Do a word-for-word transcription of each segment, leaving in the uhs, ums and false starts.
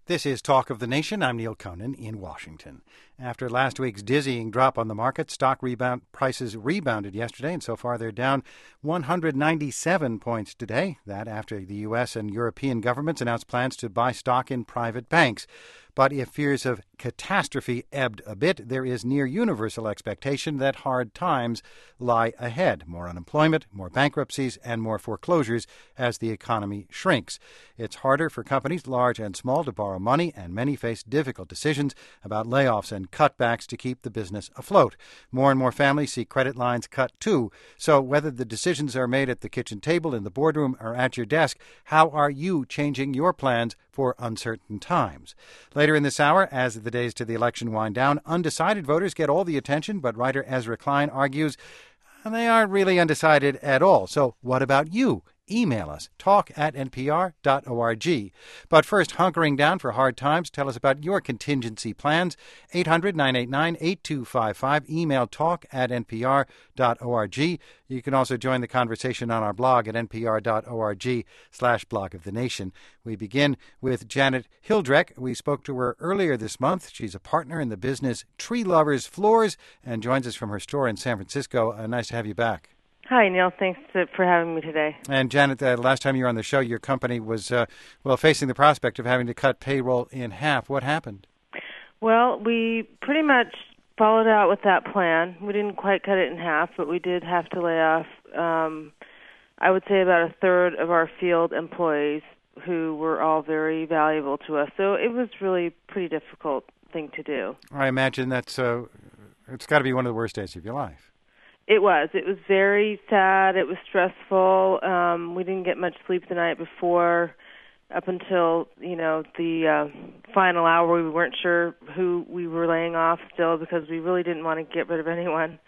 This is Talk of the Nation. I'm Neil Conan in Washington. After last week's dizzying drop on the market, stock rebound prices rebounded yesterday, and so far they're down one hundred ninety-seven points today. That after the U S and European governments announced plans to buy stock in private banks. But if fears of catastrophe ebbed a bit, there is near universal expectation that hard times lie ahead. More unemployment, more bankruptcies, and more foreclosures as the economy shrinks. It's harder for companies, large and small, to borrow money, and many face difficult decisions about layoffs and cutbacks to keep the business afloat. More and more families see credit lines cut too. So whether the decisions are made at the kitchen table, in the boardroom, or at your desk, how are you changing your plans for uncertain times? Later in this hour, as the days to the election wind down, undecided voters get all the attention, but writer Ezra Klein argues they aren't really undecided at all. So what about you? Email us, talk at n p r dot org. But first, hunkering down for hard times, tell us about your contingency plans. eight hundred, nine eight nine, eight two five five. Email talk at n p r dot org. You can also join the conversation on our blog at n p r dot org slash blog of the nation. We begin with Janet Hildrek. We spoke to her earlier this month. She's a partner in the business Tree Lovers Floors and joins us from her store in San Francisco. Uh, nice to have you back. Hi, Neil. Thanks to, for having me today. And Janet, the uh, last time you were on the show, your company was, uh, well, facing the prospect of having to cut payroll in half. What happened? Well, we pretty much followed out with that plan. We didn't quite cut it in half, but we did have to lay off, um, I would say, about a third of our field employees who were all very valuable to us. So it was really a pretty difficult thing to do. I imagine that's, uh, it's got to be one of the worst days of your life. It was. It was very sad. It was stressful. Um, we didn't get much sleep the night before, up until, you know, the uh, final hour. We weren't sure who we were laying off still because we really didn't want to get rid of anyone.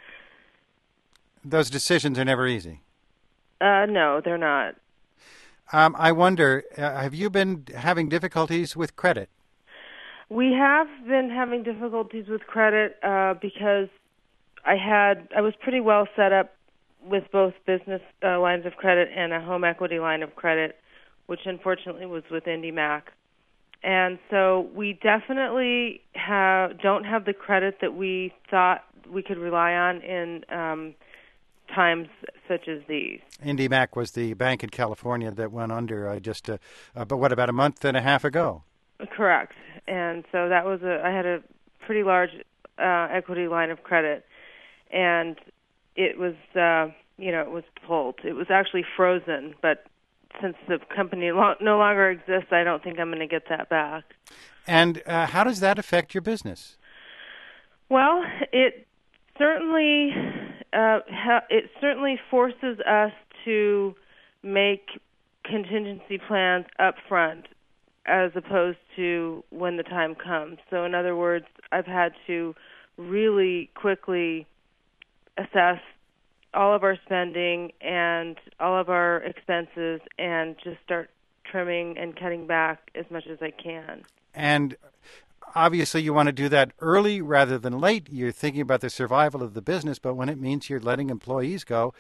Those decisions are never easy. Uh, no, they're not. Um, I wonder, uh, have you been having difficulties with credit? We have been having difficulties with credit uh, because I had I was pretty well set up with both business uh, lines of credit and a home equity line of credit, which unfortunately was with IndyMac. And so we definitely have don't have the credit that we thought we could rely on in um, times such as these. IndyMac was the bank in California that went under uh, just, uh, uh, but what, about a month and a half ago? Correct. And so that was a I had a pretty large uh, equity line of credit. And it was, uh, you know, it was pulled. It was actually frozen, but since the company lo- no longer exists, I don't think I'm going to get that back. And uh, how does that affect your business? Well, it certainly uh, ha- it certainly forces us to make contingency plans up front as opposed to when the time comes. So, in other words, I've had to really quickly assess all of our spending and all of our expenses and just start trimming and cutting back as much as I can. And obviously you want to do that early rather than late. You're thinking about the survival of the business, but when it means you're letting employees go,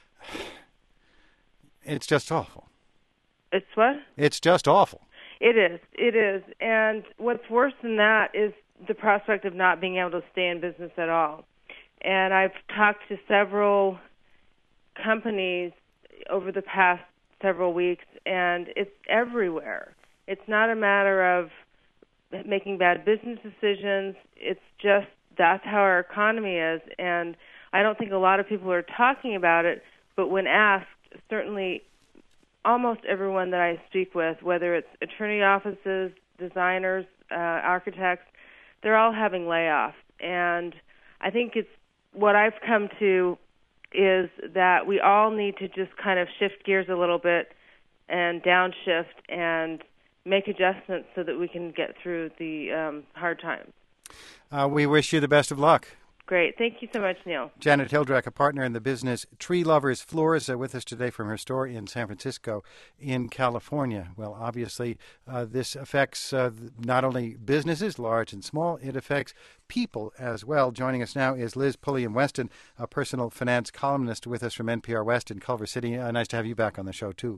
it's just awful. It's what? It's just awful. It is. It is. And what's worse than that is the prospect of not being able to stay in business at all. And I've talked to several companies over the past several weeks, and it's everywhere. It's not a matter of making bad business decisions. It's just that's how our economy is. And I don't think a lot of people are talking about it, but when asked, certainly almost everyone that I speak with, whether it's attorney offices, designers, uh, architects, they're all having layoffs. And I think it's what I've come to is that we all need to just kind of shift gears a little bit and downshift and make adjustments so that we can get through the um, hard times. Uh, we wish you the best of luck. Great. Thank you so much, Neil. Janet Hildrek, a partner in the business Tree Lovers Floors, uh, with us today from her store in San Francisco in California. Well, obviously, uh, this affects uh, not only businesses, large and small, it affects people as well. Joining us now is Liz Pulliam-Weston, a personal finance columnist with us from N P R West in Culver City. Uh, nice to have you back on the show, too.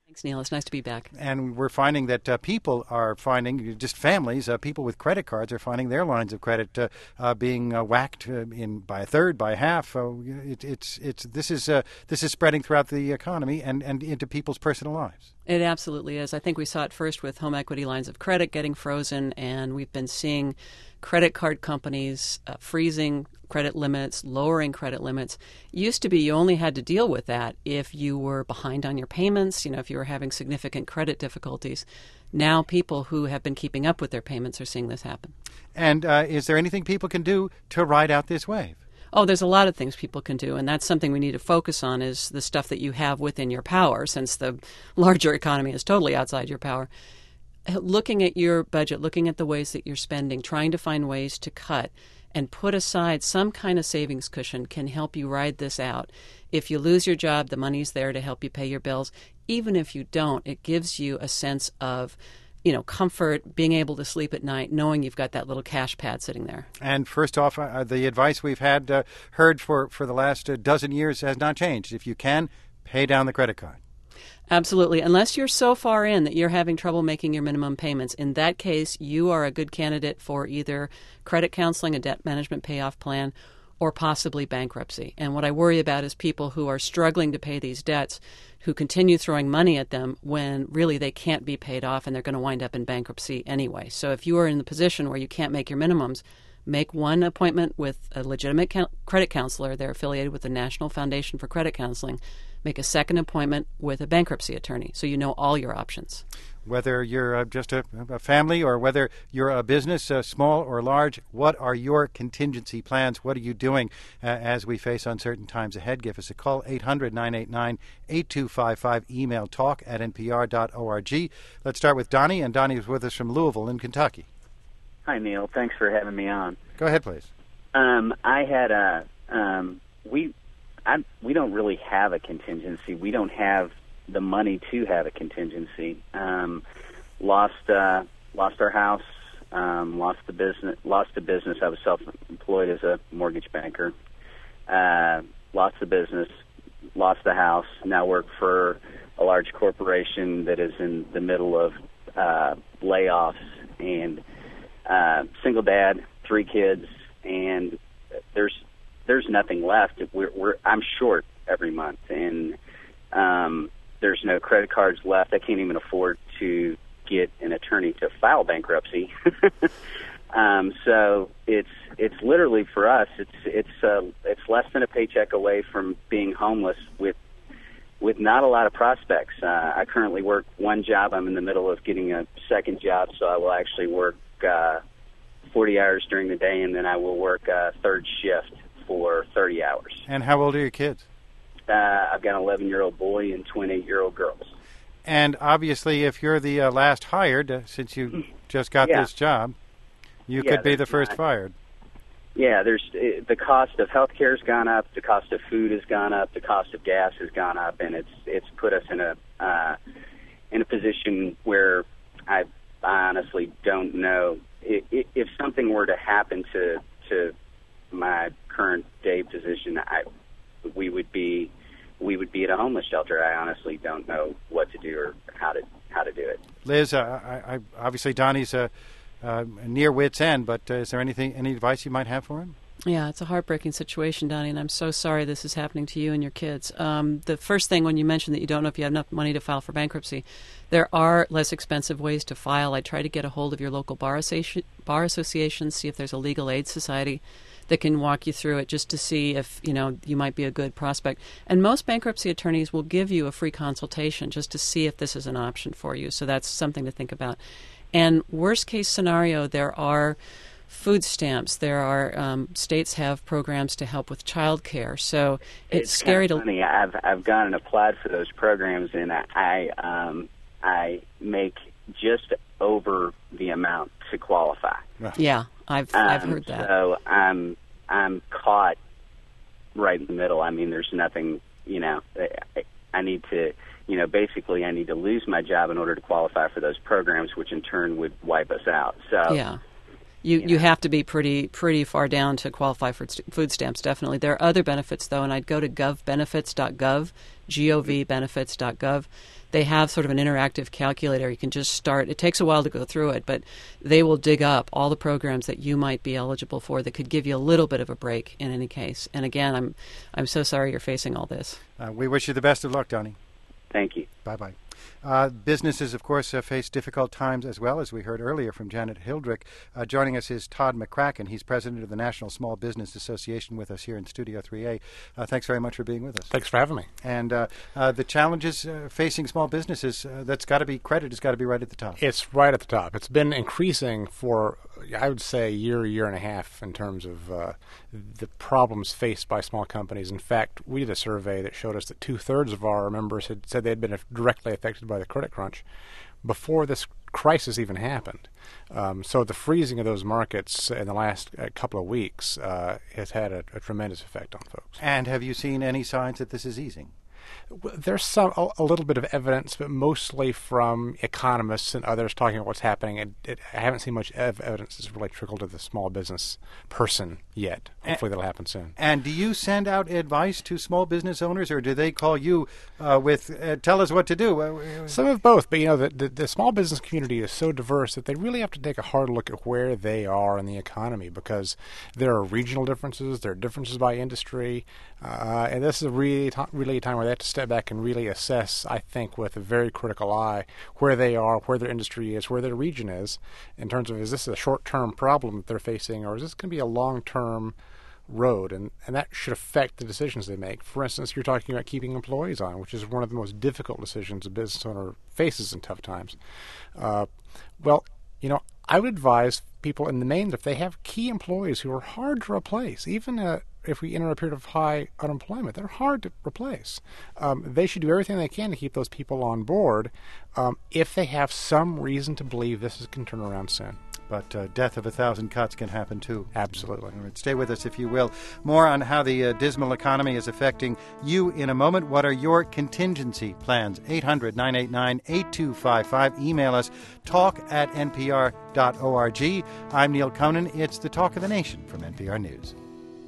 Thanks, Neil. It's nice to be back. And we're finding that uh, people are finding, just families, uh, people with credit cards are finding their lines of credit uh, uh, being uh, whacked uh, in by a third, by half. Uh, it, it's it's this is uh, this is spreading throughout the economy and, and into people's personal lives. It absolutely is. I think we saw it first with home equity lines of credit getting frozen, and we've been seeing credit card companies uh, freezing credit limits, lowering credit limits. Used to be you only had to deal with that if you were behind on your payments, you know, if you were having significant credit difficulties. Now people who have been keeping up with their payments are seeing this happen. And uh, is there anything people can do to ride out this wave? Oh, there's a lot of things people can do, and that's something we need to focus on is the stuff that you have within your power, since the larger economy is totally outside your power. Looking at your budget, looking at the ways that you're spending, trying to find ways to cut and put aside some kind of savings cushion can help you ride this out. If you lose your job, the money's there to help you pay your bills. Even if you don't, it gives you a sense of, you know, comfort, being able to sleep at night, knowing you've got that little cash pad sitting there. And first off, uh, the advice we've had uh, heard for, for the last uh, dozen years has not changed. If you can, pay down the credit card. Absolutely. Unless you're so far in that you're having trouble making your minimum payments. In that case, you are a good candidate for either credit counseling, a debt management payoff plan, or possibly bankruptcy. And what I worry about is people who are struggling to pay these debts, who continue throwing money at them when really they can't be paid off and they're going to wind up in bankruptcy anyway. So if you are in the position where you can't make your minimums, make one appointment with a legitimate credit counselor. They're affiliated with the National Foundation for Credit Counseling. Make a second appointment with a bankruptcy attorney so you know all your options. Whether you're uh, just a, a family or whether you're a business, uh, small or large, what are your contingency plans? What are you doing uh, as we face uncertain times ahead? Give us a call, eight hundred, nine eight nine, eight two five five. Email talk at n p r dot org. Let's start with Donnie, and Donnie is with us from Louisville in Kentucky. Hi, Neil. Thanks for having me on. Go ahead, please. Um, I had a um, we I, we don't really have a contingency. We don't have the money to have a contingency. Um, lost uh, lost our house. Um, lost the business. Lost the business. I was self-employed as a mortgage banker. Uh, lost the business. Lost the house. Now work for a large corporation that is in the middle of uh, layoffs and. Uh, single dad, three kids, and there's there's nothing left. We're, we're I'm short every month, and um, there's no credit cards left. I can't even afford to get an attorney to file bankruptcy. um, so it's it's literally for us. It's it's uh, it's less than a paycheck away from being homeless with with not a lot of prospects. Uh, I currently work one job. I'm in the middle of getting a second job, so I will actually work. Uh, forty hours during the day, and then I will work a third shift for thirty hours. And how old are your kids? Uh, I've got an eleven-year-old boy and twenty-eight-year-old girls. And obviously, if you're the uh, last hired, uh, since you just got yeah. this job, you yeah, could be the first not, fired. Yeah, there's uh, the cost of health care has gone up, the cost of food has gone up, the cost of gas has gone up, and it's it's put us in a uh, in a position where I honestly don't know. If something were to happen to to my current day position, I we would be we would be at a homeless shelter. I honestly don't know what to do or how to how to do it. Liz, uh, I, I, obviously Donnie's uh, uh, near wit's end, but uh, is there anything any advice you might have for him? Yeah, it's a heartbreaking situation, Donnie, and I'm so sorry this is happening to you and your kids. Um, the first thing when you mentioned that you don't know if you have enough money to file for bankruptcy, there are less expensive ways to file. I try to get a hold of your local bar association, bar association, see if there's a legal aid society that can walk you through it just to see if, you know, you might be a good prospect. And most bankruptcy attorneys will give you a free consultation just to see if this is an option for you. So that's something to think about. And worst case scenario, there are food stamps. There are um, states have programs to help with child care. So it's, it's scary kind of to. Funny. I've I've gone and applied for those programs, and I um I make just over the amount to qualify. Yeah, I've um, I've heard that. So I'm I'm caught right in the middle. I mean, there's nothing. You know, I, I need to. You know, basically, I need to lose my job in order to qualify for those programs, which in turn would wipe us out. So yeah. You You you know. have to be pretty pretty far down to qualify for st- food stamps, definitely. There are other benefits, though, and I'd go to gov benefits dot gov, G O V benefits dot gov. They have sort of an interactive calculator. You can just start. It takes a while to go through it, but they will dig up all the programs that you might be eligible for that could give you a little bit of a break in any case. And again, I'm I'm so sorry you're facing all this. Uh, we wish you the best of luck, Donnie. Thank you. Bye-bye. Uh, businesses, of course, uh, face difficult times as well, as we heard earlier from Janet Hildrick. Uh, joining us is Todd McCracken. He's president of the National Small Business Association with us here in Studio three A. Uh, thanks very much for being with us. Thanks for having me. And uh, uh, the challenges uh, facing small businesses, uh, that's got to be credit, has got to be right at the top. It's right at the top. It's been increasing for, I would say, a year, year and a half in terms of uh, the problems faced by small companies. In fact, we did a survey that showed us that two-thirds of our members had said they had been directly affected by the credit crunch before this crisis even happened. Um, so the freezing of those markets in the last uh, couple of weeks uh, has had a, a tremendous effect on folks. And have you seen any signs that this is easing? There's some a, a little bit of evidence, but mostly from economists and others talking about what's happening. And it, I haven't seen much ev- evidence that's really trickled to the small business person yet. Hopefully, that'll happen soon. And do you send out advice to small business owners, or do they call you uh, with, uh, tell us what to do? Uh, Some of both, but you know, the, the, the small business community is so diverse that they really have to take a hard look at where they are in the economy, because there are regional differences, there are differences by industry, uh, and this is a really, t- really a time where they have to step back and really assess, I think, with a very critical eye, where they are, where their industry is, where their region is, in terms of, is this a short-term problem that they're facing, or is this going to be a long-term road, and, and that should affect the decisions they make. For instance, you're talking about keeping employees on, which is one of the most difficult decisions a business owner faces in tough times. Uh, well, you know, I would advise people in the main that if they have key employees who are hard to replace, even uh, if we enter a period of high unemployment, they're hard to replace. Um, they should do everything they can to keep those people on board um, if they have some reason to believe this is going to turn around soon. But uh, death of a thousand cuts can happen, too. Absolutely. All right, stay with us, if you will. More on how the uh, dismal economy is affecting you in a moment. What are your contingency plans? eight hundred, nine eight nine, eight two five five. Email us, talk at n p r dot org. I'm Neil Conan. It's the Talk of the Nation from N P R News.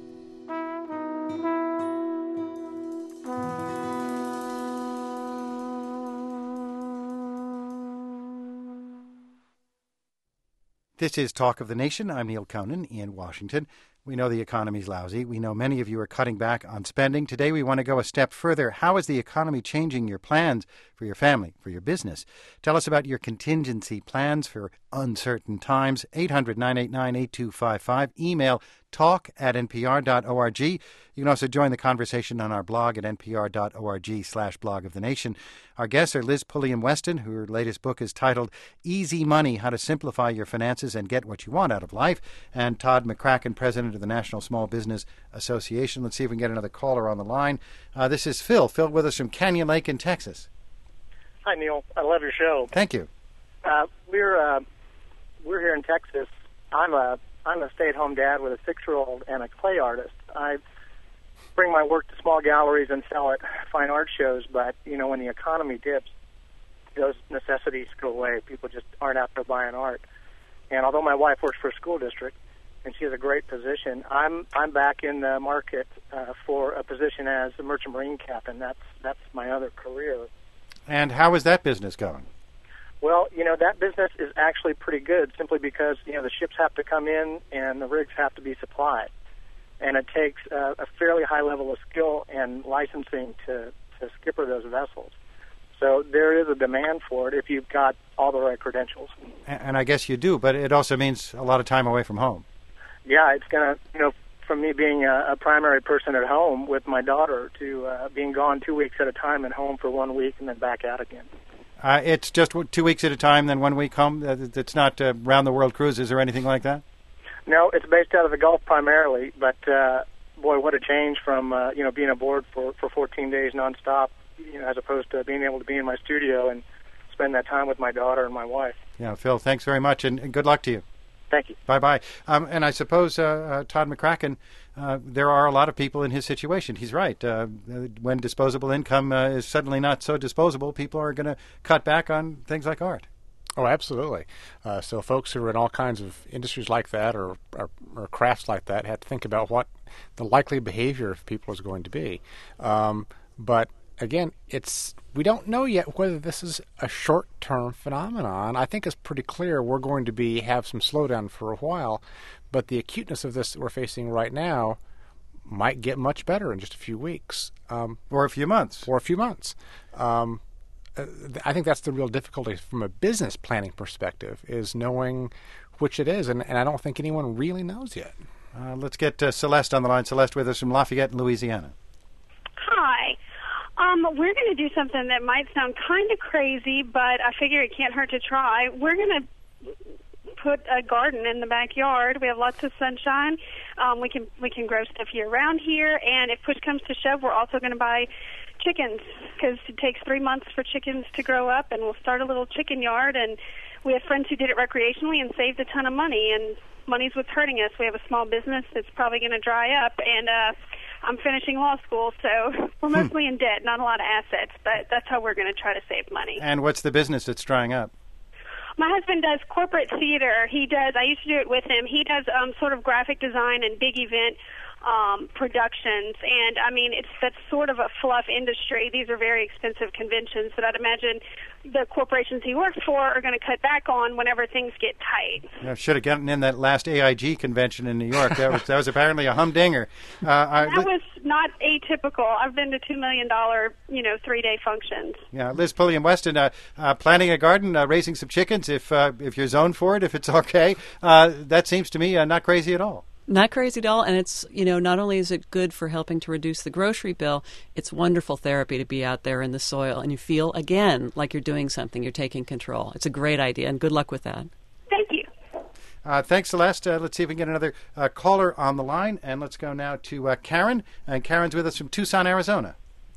This is Talk of the Nation. I'm Neil Conan in Washington. We know the economy's lousy. We know many of you are cutting back on spending. Today we want to go a step further. How is the economy changing your plans for your family, for your business? Tell us about your contingency plans for uncertain times. eight hundred, nine eight nine, eight two five five. Email talk at n p r dot org. You can also join the conversation on our blog at n p r dot org slash blog of the nation. Our guests are Liz Pulliam-Weston, whose latest book is titled Easy Money, How to Simplify Your Finances and Get What You Want Out of Life, and Todd McCracken, president of the National Small Business Association. Let's see if we can get another caller on the line. Uh, this is Phil. Phil with us from Canyon Lake in Texas. Hi, Neil. I love your show. Thank you. Uh, we're uh, we're here in Texas. I'm a I'm a stay-at-home dad with a six-year-old and a clay artist. I bring my work to small galleries and sell at fine art shows, but, you know, when the economy dips, those necessities go away. People just aren't out there buying art. And although my wife works for a school district, and she has a great position, I'm I'm back in the market uh, for a position as a merchant marine captain. That's that's my other career. And how is that business going? Well, you know, that business is actually pretty good simply because, you know, the ships have to come in and the rigs have to be supplied. And it takes uh, a fairly high level of skill and licensing to, to skipper those vessels. So there is a demand for it if you've got all the right credentials. And, and I guess you do, but it also means a lot of time away from home. Yeah, it's going to, you know, from me being a, a primary person at home with my daughter to uh, being gone two weeks at a time and home for one week and then back out again. Uh, it's just two weeks at a time, then one week home? It's not uh, round-the-world cruises or anything like that? No, it's based out of the Gulf primarily, but uh, boy, what a change from uh, you know being aboard for, for fourteen days nonstop, you know, as opposed to being able to be in my studio and spend that time with my daughter and my wife. Yeah, Phil, thanks very much, and, and good luck to you. Thank you. Bye-bye. Um, and I suppose, uh, uh, Todd McCracken, uh, there are a lot of people in his situation. He's right. Uh, when disposable income uh, is suddenly not so disposable, people are going to cut back on things like art. Oh, absolutely. Uh, so folks who are in all kinds of industries like that or, or, or crafts like that have to think about what the likely behavior of people is going to be. Um, but again, it's we don't know yet whether this is a short-term phenomenon. I think it's pretty clear we're going to be have some slowdown for a while, but the acuteness of this that we're facing right now might get much better in just a few weeks. Um, or a few months. Or a few months. Um, I think that's the real difficulty from a business planning perspective, is knowing which it is, and, and I don't think anyone really knows yet. Uh, let's get uh, Celeste on the line. Celeste with us from Lafayette, Louisiana. Hi. Um, we're going to do something that might sound kind of crazy, but I figure it can't hurt to try. We're going to put a garden in the backyard. We have lots of sunshine. Um, we can we can grow stuff year round here, and if push comes to shove, we're also going to buy chickens, because it takes three months for chickens to grow up, and we'll start a little chicken yard. And we have friends who did it recreationally and saved a ton of money, and money's what's hurting us. We have a small business that's probably going to dry up, and uh, I'm finishing law school, so we're mostly hmm. in debt, not a lot of assets, but that's how we're going to try to save money. And what's the business that's drying up? My husband does corporate theater. He does, I used to do it with him. He does um, sort of graphic design and big event um, productions. And, I mean, it's that's sort of a fluff industry. These are very expensive conventions that I'd imagine the corporations he works for are going to cut back on whenever things get tight. I should have gotten in that last A I G convention in New York. That was, that was apparently a humdinger. Uh, I, that was not atypical. I've been to two million dollars, you know, three-day functions. Yeah, Liz Pulliam Weston, uh, uh, planting a garden, uh, raising some chickens, if uh, if you're zoned for it, if it's okay. Uh, that seems to me uh, not crazy at all. Not crazy at all, and it's, you know, not only is it good for helping to reduce the grocery bill, it's wonderful therapy to be out there in the soil, and you feel, again, like you're doing something, you're taking control. It's a great idea, and good luck with that. Thank you. Uh, thanks, Celeste. Uh, let's see if we can get another uh, caller on the line, and let's go now to uh, Karen, and Karen's with us from Tucson, Arizona.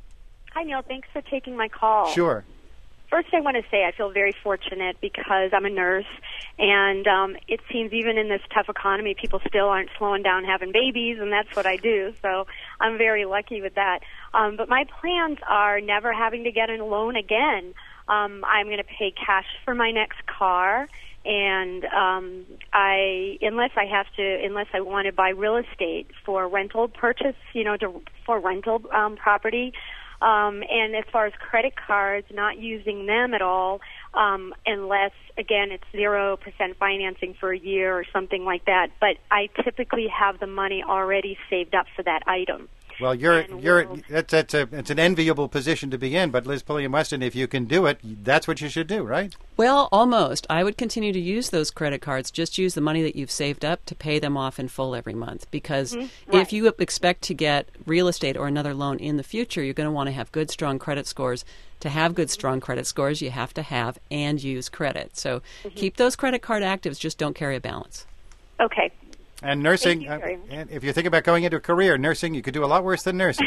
Hi, Neil. Thanks for taking my call. Sure. First, I want to say I feel very fortunate because I'm a nurse, and um, it seems even in this tough economy, people still aren't slowing down having babies, and that's what I do. So I'm very lucky with that. Um, but my plans are never having to get a loan again. Um, I'm going to pay cash for my next car, and um, I, unless I have to, unless I want to buy real estate for rental purchase, you know, to, for rental um, property. Um, and as far as credit cards, not using them at all, um, unless, again, it's zero percent financing for a year or something like that. But I typically have the money already saved up for that item. Well, you're you're we'll, that's that's a it's an enviable position to be in. But Liz Pulliam Weston, if you can do it, that's what you should do, right? Well, almost. I would continue to use those credit cards. Just use the money that you've saved up to pay them off in full every month. Because mm-hmm. right. if you expect to get real estate or another loan in the future, you're going to want to have good, strong credit scores. To have good, strong credit scores, you have to have and use credit. So mm-hmm. keep those credit card actives. Just don't carry a balance. Okay. And nursing, uh, and if you're thinking about going into a career, nursing, you could do a lot worse than nursing.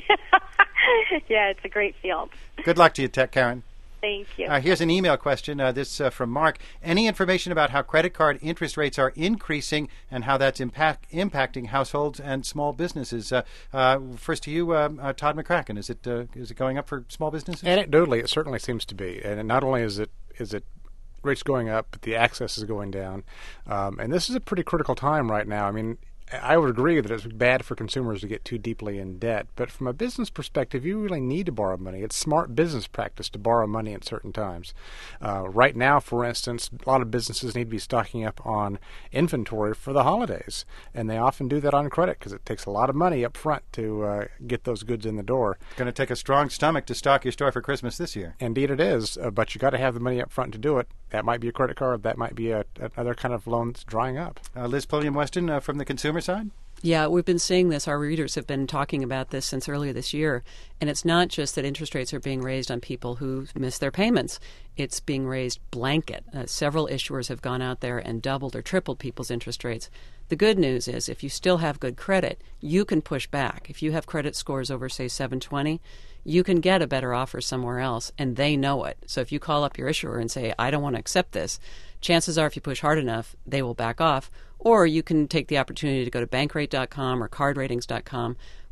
Yeah, it's a great field. Good luck to you, Tech Karen. Thank you. Uh, here's an email question. Uh, this uh, from Mark. Any information about how credit card interest rates are increasing and how that's impact, impacting households and small businesses? Uh, uh, first to you, uh, uh, Todd McCracken. Is it uh, is it going up for small businesses? Anecdotally, it certainly seems to be. And not only is it is it rates going up, but the access is going down. Um, and this is a pretty critical time right now. I mean, I would agree that it's bad for consumers to get too deeply in debt, but from a business perspective, you really need to borrow money. It's smart business practice to borrow money at certain times. Uh, right now, for instance, a lot of businesses need to be stocking up on inventory for the holidays, and they often do that on credit because it takes a lot of money up front to uh, get those goods in the door. It's going to take a strong stomach to stock your store for Christmas this year. Indeed it is, uh, but you got to have the money up front to do it. That might be a credit card. That might be a, another kind of loan that's drying up. Uh, Liz Pulliam Weston uh, from the consumer side? Yeah, we've been seeing this. Our readers have been talking about this since earlier this year. And it's not just that interest rates are being raised on people who miss their payments. It's being raised blanket. Uh, several issuers have gone out there and doubled or tripled people's interest rates. The good news is if you still have good credit, you can push back. If you have credit scores over, say, seven twenty, you can get a better offer somewhere else, and they know it. So if you call up your issuer and say, I don't want to accept this, chances are if you push hard enough, they will back off. Or you can take the opportunity to go to bankrate dot com or card ratings dot com,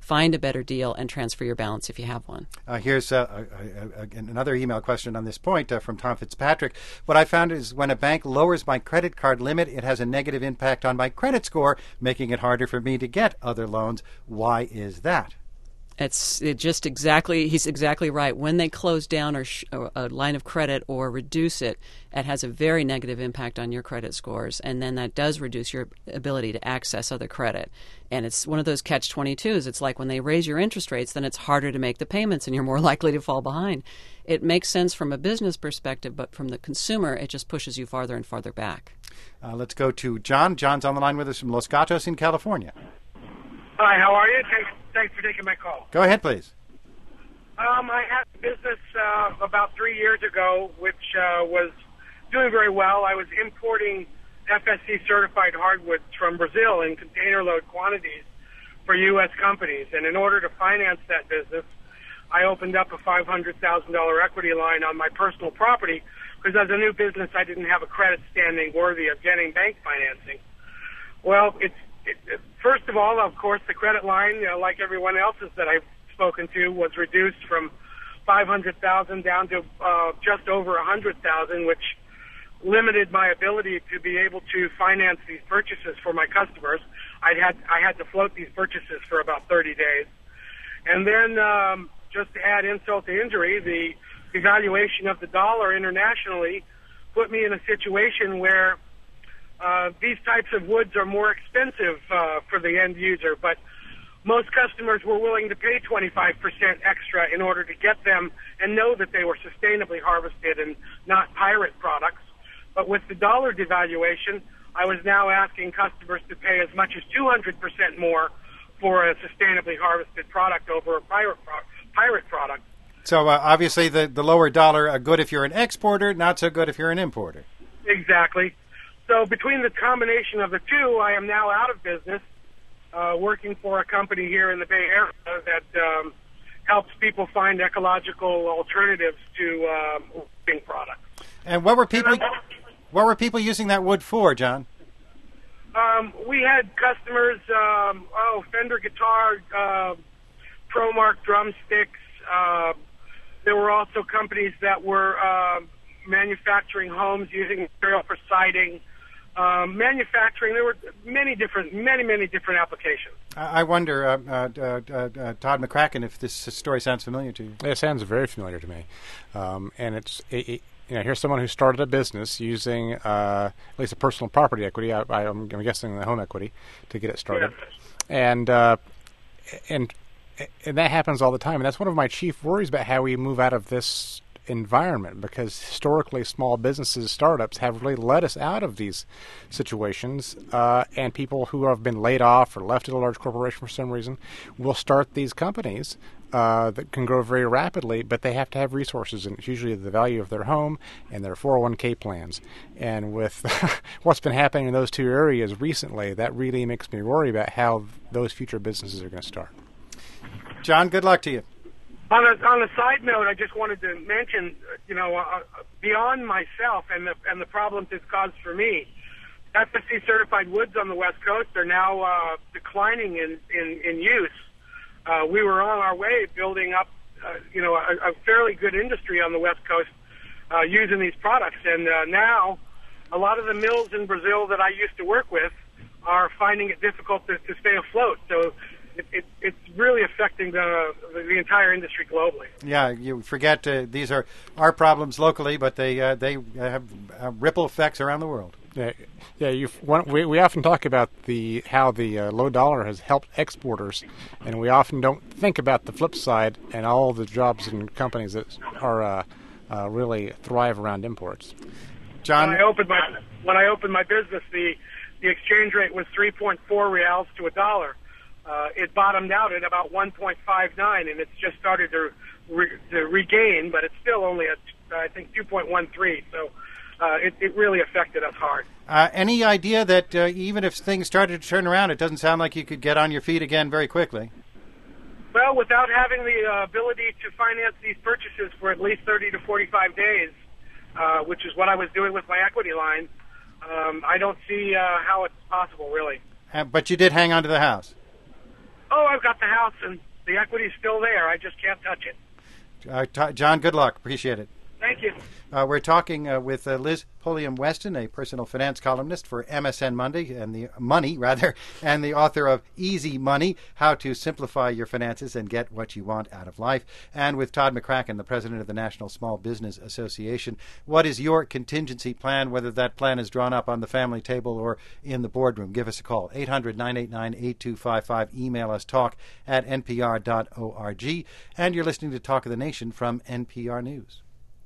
find a better deal and transfer your balance if you have one. Uh, here's uh, a, a, a, another email question on this point uh, from Tom Fitzpatrick. What I found is when a bank lowers my credit card limit, it has a negative impact on my credit score, making it harder for me to get other loans. Why is that? It's it just exactly, he's exactly right. When they close down or sh- a line of credit or reduce it, it has a very negative impact on your credit scores. And then that does reduce your ability to access other credit. And it's one of those catch twenty-twos. It's like when they raise your interest rates, then it's harder to make the payments and you're more likely to fall behind. It makes sense from a business perspective, but from the consumer, it just pushes you farther and farther back. Uh, let's go to John. John's on the line with us from Los Gatos in California. Hi, how are you? Thanks, thanks for taking my call. Go ahead, please. Um, I had a business uh, about three years ago, which uh, was doing very well. I was importing F S C certified hardwoods from Brazil in container load quantities for U S companies. And in order to finance that business, I opened up a five hundred thousand dollars equity line on my personal property because as a new business, I didn't have a credit standing worthy of getting bank financing. Well, it's It, it, first of all, of course, the credit line, you know, like everyone else's that I've spoken to, was reduced from five hundred thousand dollars down to uh, just over one hundred thousand dollars, which limited my ability to be able to finance these purchases for my customers. I had I had to float these purchases for about thirty days, and then um, just to add insult to injury, the devaluation of the dollar internationally put me in a situation where Uh, these types of woods are more expensive uh, for the end user, but most customers were willing to pay twenty-five percent extra in order to get them and know that they were sustainably harvested and not pirate products. But with the dollar devaluation, I was now asking customers to pay as much as two hundred percent more for a sustainably harvested product over a pirate, pro- pirate product. So uh, obviously the, the lower dollar, uh, good if you're an exporter, not so good if you're an importer. Exactly. So between the combination of the two, I am now out of business, uh, working for a company here in the Bay Area that um, helps people find ecological alternatives to um, wooding products. And what were people what were people using that wood for, John? Um, we had customers, um, oh, Fender guitar, uh, ProMark drumsticks. Uh, there were also companies that were uh, manufacturing homes using material for siding. Um, manufacturing, there were many different, many, many different applications. I wonder, uh, uh, uh, uh, Todd McCracken, if this story sounds familiar to you. It sounds very familiar to me. Um, and it's, it, it, you know, here's someone who started a business using uh, at least a personal property equity, I, I, I'm guessing the home equity, to get it started. Yes. And, uh, and, and that happens all the time. And that's one of my chief worries about how we move out of this environment, because historically small businesses, startups have really led us out of these situations, uh, and people who have been laid off or left at a large corporation for some reason will start these companies uh, that can grow very rapidly, but they have to have resources, and it's usually the value of their home and their four oh one k plans. And with what's been happening in those two areas recently, that really makes me worry about how those future businesses are going to start. John, good luck to you. On a, on a side note, I just wanted to mention, you know, uh, beyond myself and the and the problems it's caused for me, F S C certified woods on the West Coast are now uh, declining in, in, in use. Uh, we were on our way building up, uh, you know, a, a fairly good industry on the West Coast uh, using these products. And uh, now a lot of the mills in Brazil that I used to work with are finding it difficult to, to stay afloat. So It, it, it's really affecting the the entire industry globally. Yeah, you forget uh, these are our problems locally, but they uh, they have uh, ripple effects around the world. Yeah, yeah. You we we often talk about the how the uh, low dollar has helped exporters, and we often don't think about the flip side and all the jobs and companies that are uh, uh, really thrive around imports. John, when I opened my when I opened my business, the the exchange rate was three point four reals to a dollar. Uh, it bottomed out at about one point five nine, and it's just started to, re- to regain, but it's still only at, I think, two point one three. So uh, it, it really affected us hard. Uh, any idea that uh, even if things started to turn around, it doesn't sound like you could get on your feet again very quickly? Well, without having the uh, ability to finance these purchases for at least thirty to forty-five days, uh, which is what I was doing with my equity line, um, I don't see uh, how it's possible, really. Uh, but you did hang on to the house. oh, I've got the house and the equity's still there. I just can't touch it. Uh, t- John, good luck. Appreciate it. Thank you. Uh, we're talking uh, with uh, Liz Pulliam Weston, a personal finance columnist for M S N Monday and the Money, rather, and the author of Easy Money: How to Simplify Your Finances and Get What You Want Out of Life, and with Todd McCracken, the president of the National Small Business Association. What is your contingency plan, whether that plan is drawn up on the family table or in the boardroom? Give us a call, eight hundred, nine eight nine, eight two five five. Email us, talk at n p r dot org. And you're listening to Talk of the Nation from N P R News.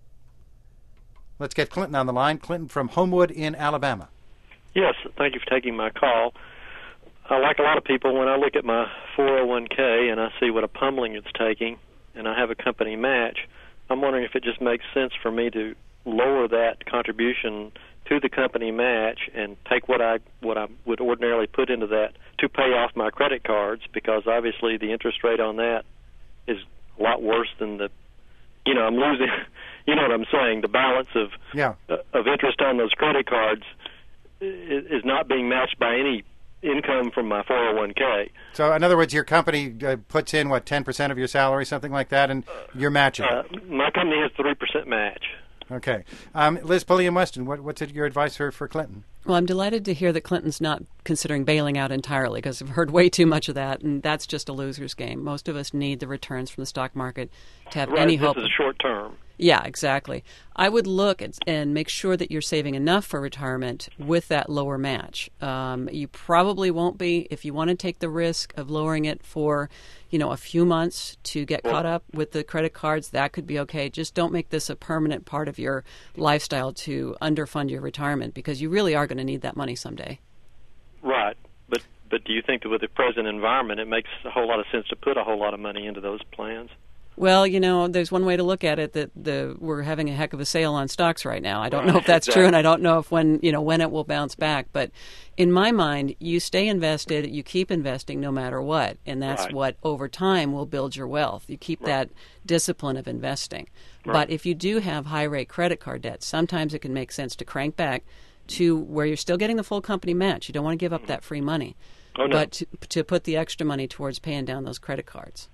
Let's get Clinton on the line. Clinton from Homewood in Alabama. Yes, thank you for taking my call. Uh, like a lot of people, when I look at my four oh one k and I see what a pummeling it's taking, and I have a company match, I'm wondering if it just makes sense for me to lower that contribution to the company match and take what I what I would ordinarily put into that to pay off my credit cards, because obviously the interest rate on that is a lot worse than the, you know, I'm losing. You know what I'm saying? The balance of yeah. uh, of interest on those credit cards is, is not being matched by any income from my four oh one k. So, in other words, your company uh, puts in, what, ten percent of your salary, something like that, and you're matching? Uh, my company has three percent match. Okay. Um, Liz Pulliam Weston, what, what's your advice for, for Clinton? Well, I'm delighted to hear that Clinton's not considering bailing out entirely, because I've heard way too much of that, and that's just a loser's game. Most of us need the returns from the stock market to have right, any this hope. This is short term. Yeah, exactly. I would look at, and make sure that you're saving enough for retirement with that lower match. Um, you probably won't be if you want to take the risk of lowering it for, you know, a few months to get well, caught up with the credit cards. That could be okay. Just don't make this a permanent part of your lifestyle to underfund your retirement, because you really are going to need that money someday. Right. But but do you think that with the present environment, it makes a whole lot of sense to put a whole lot of money into those plans? Well, you know, there's one way to look at it, that the we're having a heck of a sale on stocks right now. I don't right, know if that's exactly. true, and I don't know if when you know when it will bounce back. But in my mind, you stay invested, you keep investing no matter what, and that's right. what over time will build your wealth. You keep right. that discipline of investing. Right. But if you do have high rate credit card debt, sometimes it can make sense to crank back to where you're still getting the full company match. You don't want to give up that free money, oh, no. but to, to put the extra money towards paying down those credit cards.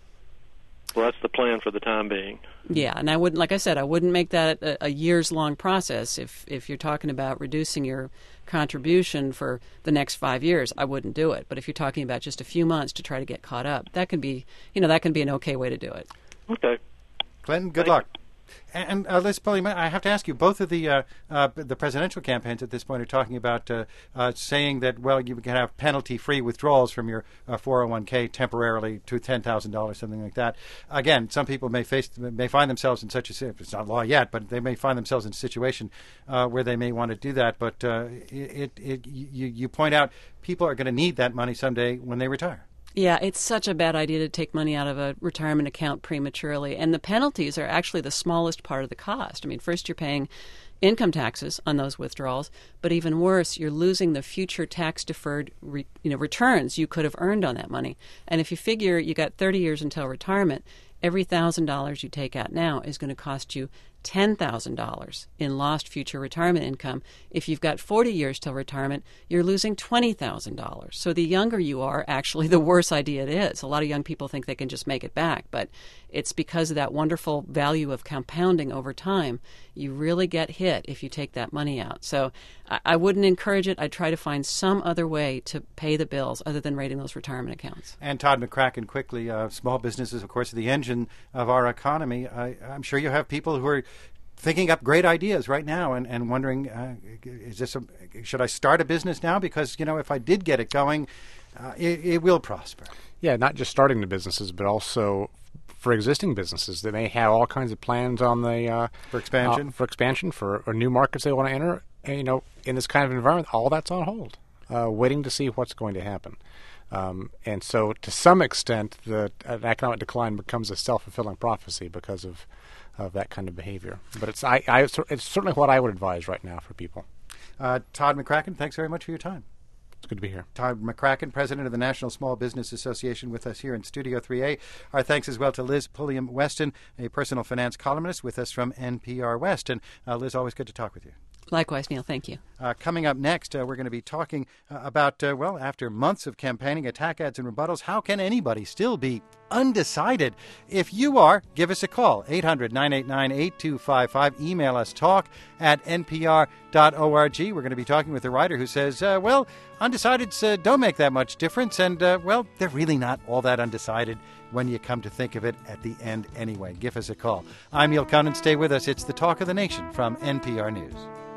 Well, that's the plan for the time being. Yeah, and I wouldn't, like I said, I wouldn't make that a, a years-long process. If if you're talking about reducing your contribution for the next five years, I wouldn't do it. But if you're talking about just a few months to try to get caught up, that can be, you know, that can be an okay way to do it. Okay. Clinton, good Thank luck. And uh, Liz Pulliam, I have to ask you, both of the uh, uh, the presidential campaigns at this point are talking about uh, uh, saying that, well, you can have penalty-free withdrawals from your uh, four oh one k temporarily to ten thousand dollars, something like that. Again, some people may face may find themselves in such a it's not law yet, but they may find themselves in a situation uh, where they may want to do that. But uh, it, it, it you, you point out people are going to need that money someday when they retire. Yeah, it's such a bad idea to take money out of a retirement account prematurely. And the penalties are actually the smallest part of the cost. I mean, first you're paying income taxes on those withdrawals, but even worse, you're losing the future tax-deferred re, you know, returns you could have earned on that money. And if you figure you got thirty years until retirement, every one thousand dollars you take out now is going to cost you ten thousand dollars in lost future retirement income. If you've got forty years till retirement, you're losing twenty thousand dollars. So the younger you are, actually, the worse idea it is. A lot of young people think they can just make it back, but it's because of that wonderful value of compounding over time. You really get hit if you take that money out. So I, I wouldn't encourage it. I'd try to find some other way to pay the bills other than raiding those retirement accounts. And Todd McCracken, quickly, uh, small businesses, of course, are the engine of our economy. I, I'm sure you have people who are thinking up great ideas right now and, and wondering, uh, is this a, should I start a business now? Because, you know, if I did get it going, uh, it, it will prosper. Yeah, not just starting the businesses, but also for existing businesses that may have all kinds of plans on the uh, for expansion, uh, for expansion, for or new markets they want to enter. And, you know, in this kind of environment, all that's on hold, uh, waiting to see what's going to happen. Um, and so, to some extent, the an economic decline becomes a self-fulfilling prophecy because of of that kind of behavior. But it's I, I it's certainly what I would advise right now for people. Uh, Todd McCracken, thanks very much for your time. It's good to be here. Todd McCracken, president of the National Small Business Association, with us here in Studio three A. Our thanks as well to Liz Pulliam Weston, a personal finance columnist with us from N P R West. And uh, Liz, always good to talk with you. Likewise, Neil. Thank you. Uh, coming up next, uh, we're going to be talking uh, about, uh, well, after months of campaigning, attack ads, and rebuttals, how can anybody still be undecided? If you are, give us a call, eight hundred, nine eight nine, eight two five five. Email us, talk at n p r dot org. We're going to be talking with a writer who says, uh, well, undecideds uh, don't make that much difference, and, uh, well, they're really not all that undecided when you come to think of it at the end anyway. Give us a call. I'm Neil Conan. Stay with us. It's the Talk of the Nation from N P R News.